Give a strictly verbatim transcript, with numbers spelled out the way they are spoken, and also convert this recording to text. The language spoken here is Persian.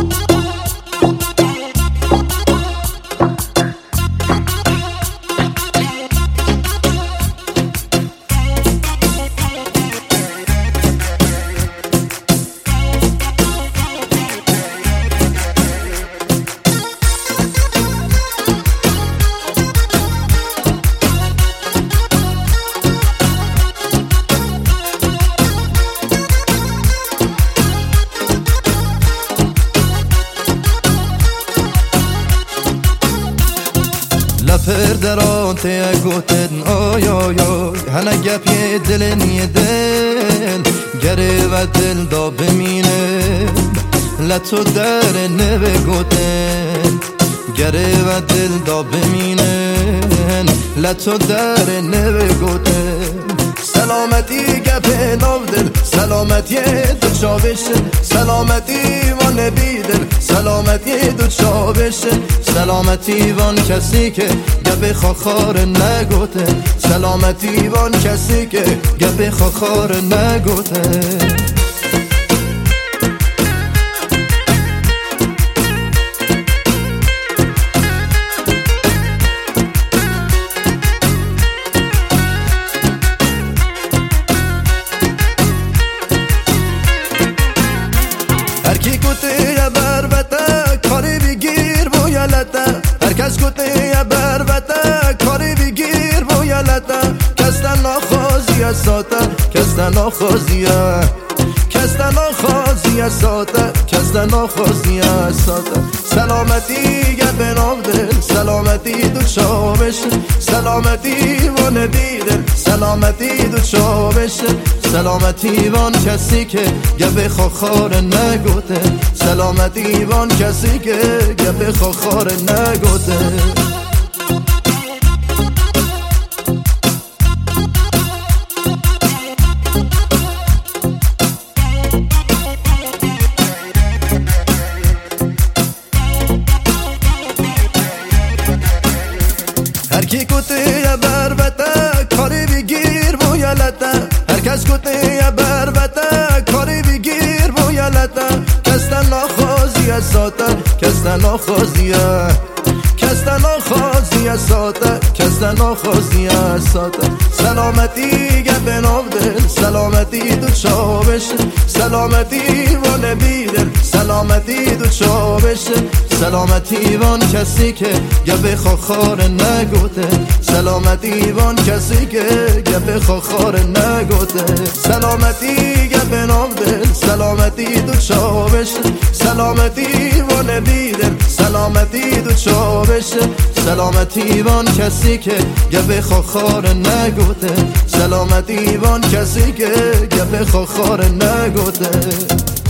پردران ته گوتن آی آی آی هنه گپی دلن یه دل گره و دل دا بمینه لطو در نوه گوتن گره و دل دا بمینه لطو در نوه گوتن سلامتی گپ نو دل سلامتی دو چاوش سلامتی وان بیدل سلامتی دو چاوش سلامتی وان کسی که گپ خاخار نگوته سلامتی وان کسی که گپ خاخار نگوته هرکی کتی یا بربته کاری بگیر بویالته هر کس کتی یا بربته کاری بگیر بویالته کستن ناخوازی ساته کستن ناخوازی کستن ناخوازی ساته کستن ناخوازی ساته سلامتی گپ نو دل سلامتی دو چاوش سلامتی وان بیدل سلامتی دو چاوش سلامتی وان کسی که گپ خاخار نگوته سلامتی وان کسی که گپ خاخار نگوته هرکی کتی یا بربته کاری بگیر بویالته هر کس کتی یا بربته کاری بگیر بویالته کستن ناخوازی ساته کستن ناخوازی کستن ناخوازی ساته کستن ناخوازی ساته سلامتی گپ نو دل سلامتی دو چاوش سلامتی وان بیدل سلامتی دو چاوش سلامتی وان کسی که گپ خاخار نگوته سلامتی وان کسی که گپ خاخار نگوته سلامتی گپ نو دل سلامتی دو چاوش سلامتی وان بیدل سلامتی دو چاوش سلامتی وان کسی که گپ خاخار نگوته سلامتی وان کسی که گپ خاخار نگوته